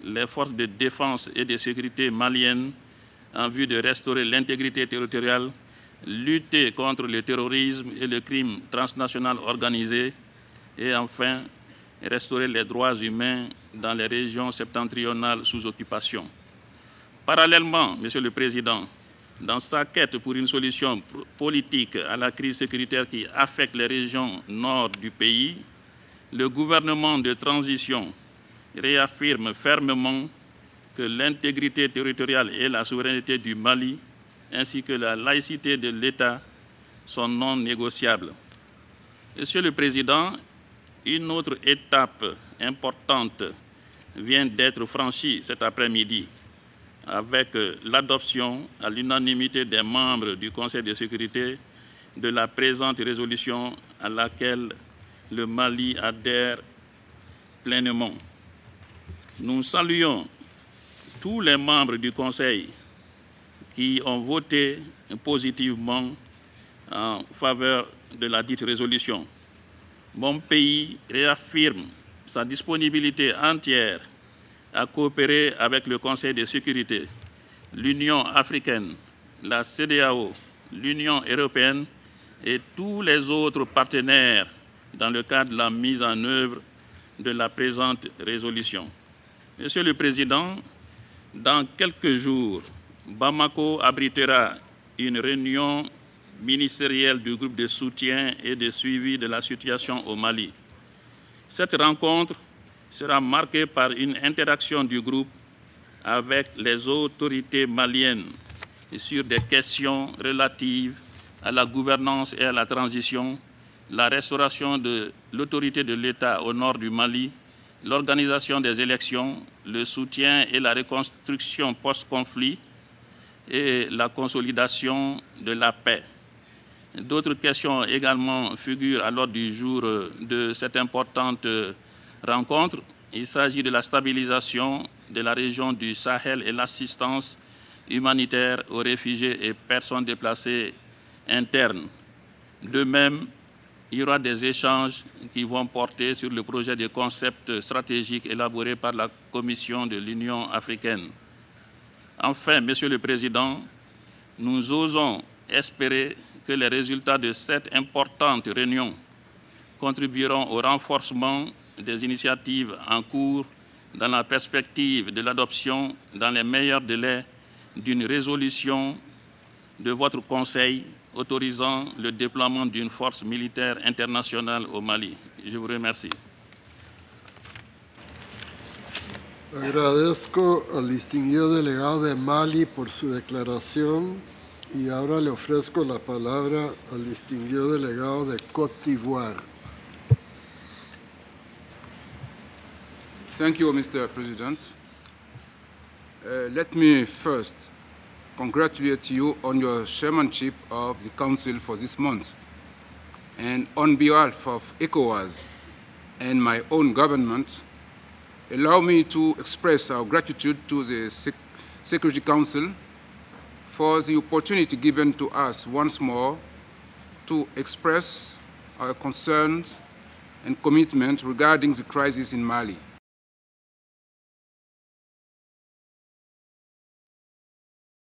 les forces de défense et de sécurité maliennes en vue de restaurer l'intégrité territoriale, lutter contre le terrorisme et le crime transnational organisé et enfin restaurer les droits humains dans les régions septentrionales sous occupation. Parallèlement, Monsieur le Président, dans sa quête pour une solution politique à la crise sécuritaire qui affecte les régions nord du pays, le gouvernement de transition réaffirme fermement que l'intégrité territoriale et la souveraineté du Mali, ainsi que la laïcité de l'État, sont non négociables. Monsieur le Président, une autre étape importante vient d'être franchie cet après-midi avec l'adoption à l'unanimité des membres du Conseil de sécurité de la présente résolution à laquelle le Mali adhère pleinement. Nous saluons tous les membres du Conseil qui ont voté positivement en faveur de la dite résolution. Mon pays réaffirme sa disponibilité entière à coopérer avec le Conseil de sécurité, l'Union africaine, la CEDEAO, l'Union européenne et tous les autres partenaires dans le cadre de la mise en œuvre de la présente résolution. Monsieur le Président, dans quelques jours, Bamako abritera une réunion ministérielle du groupe de soutien et de suivi de la situation au Mali. Cette rencontre sera marquée par une interaction du groupe avec les autorités maliennes sur des questions relatives à la gouvernance et à la transition, la restauration de l'autorité de l'État au nord du Mali, l'organisation des élections, le soutien et la reconstruction post-conflit et la consolidation de la paix. D'autres questions également figurent à l'ordre du jour de cette importante rencontre. Il s'agit de la stabilisation de la région du Sahel et l'assistance humanitaire aux réfugiés et personnes déplacées internes. De même, il y aura des échanges qui vont porter sur le projet de concept stratégique élaboré par la Commission de l'Union africaine. Enfin, Monsieur le Président, nous osons espérer que les résultats de cette importante réunion contribueront au renforcement des initiatives en cours dans la perspective de l'adoption dans les meilleurs délais d'une résolution de votre Conseil autorisant le déploiement d'une force militaire internationale au Mali. Je vous remercie. Agradezco al distinguido delegado de Mali por su declaración y ahora le ofrezco la palabra al distinguido delegado de Côte d'Ivoire. Thank you, Mr. President. Let me first congratulate you on your chairmanship of the Council for this month. And on behalf of ECOWAS and my own government, allow me to express our gratitude to the Security Council for the opportunity given to us once more to express our concerns and commitment regarding the crisis in Mali.